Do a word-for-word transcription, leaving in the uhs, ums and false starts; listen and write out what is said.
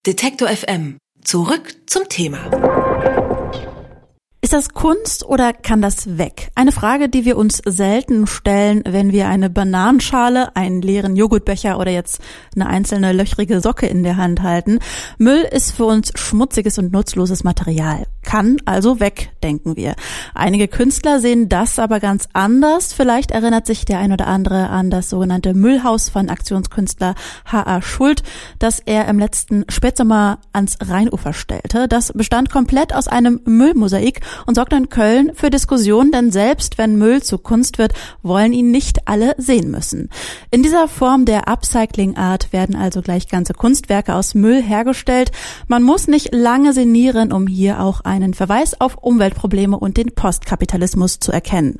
Detektor F M. Zurück zum Thema. Ist das Kunst oder kann das weg? Eine Frage, die wir uns selten stellen, wenn wir eine Bananenschale, einen leeren Joghurtbecher oder jetzt eine einzelne löchrige Socke in der Hand halten. Müll ist für uns schmutziges und nutzloses Material. Kann also weg, denken wir. Einige Künstler sehen das aber ganz anders. Vielleicht erinnert sich der ein oder andere an das sogenannte Müllhaus von Aktionskünstler H A. Schuld, das er im letzten Spätsommer ans Rheinufer stellte. Das bestand komplett aus einem Müllmosaik und sorgt in Köln für Diskussionen, denn selbst wenn Müll zu Kunst wird, wollen ihn nicht alle sehen müssen. In dieser Form der Upcycling-Art werden also gleich ganze Kunstwerke aus Müll hergestellt. Man muss nicht lange sinnieren, um hier auch einen Verweis auf Umweltprobleme und den Postkapitalismus zu erkennen.